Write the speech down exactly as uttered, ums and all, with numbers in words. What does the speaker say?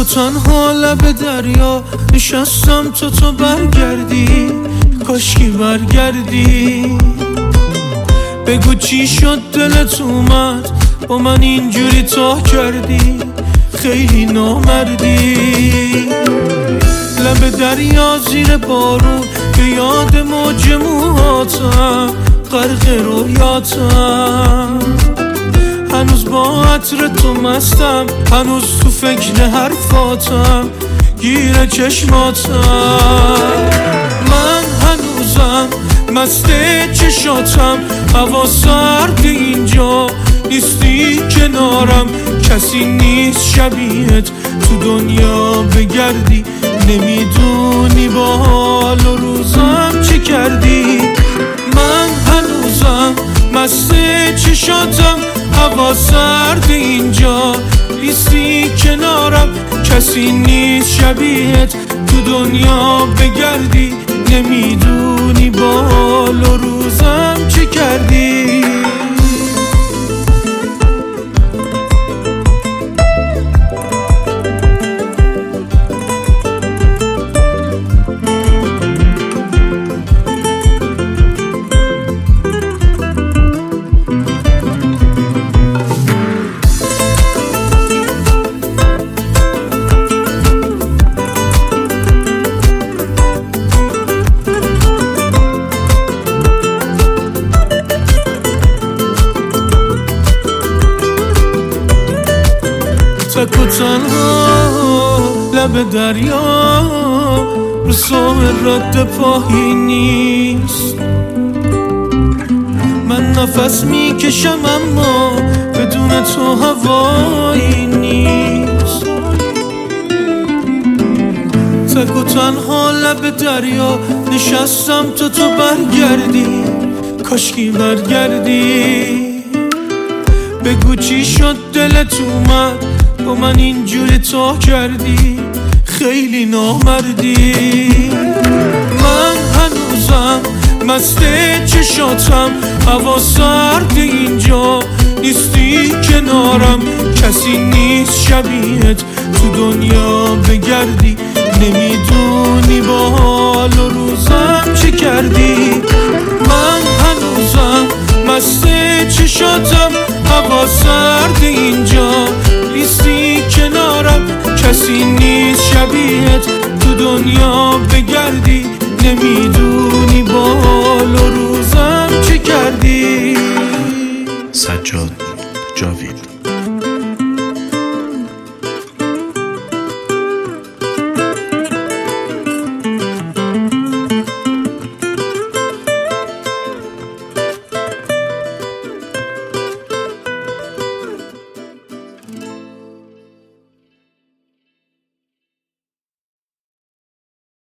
و تنها لب دریا نشستم تا تو برگردی، کاشکی برگردی. بگو چی شد دلت اومد با من اینجوری تا کردی، خیلی نامردی. لب دریا زیر بارون به یاد موج موهاتم، غرق رویاتم. هنوز با عطر تو مستم، هنوز تو فکر حرفاتم، گیر چشماتم. من هنوزم مست چشاتم، هوا سرد اینجا نیستی کنارم. کسی نیست شبیهت تو دنیا بگردی، نمیدونی با حال و روزم چه کردی. من هنوزم مست چشاتم، هوا سرد اینجا نیستی کنارم. کسی نیست شبیهت تو دنیا بگردی، نمیدونی با حال و روزم چه کردی. تک و تنها لب دریا رو ساحل رد پاهی نیست. من نفس میکشم اما بدون تو هوایی نیست. تک و تنها لب دریا نشستم تا تو برگردی، کاشکی برگردی. بگو چی شد دلت اومد با من اینجوری تا کردی، خیلی نامردی. من هنوزم مست چشاتم، هوا سرد اینجا نیستی کنارم. کسی نیست شبیهت تو دنیا بگردی، نمیدونی با حال و روزم چه کردی. من هنوزم مست چشاتم، هوا سرد اینجا نیستی کنارم. کسی نیست شبیهت تو دنیا بگردی، نمیدونی با حال و روزم چه کردی. سجاد جاوید.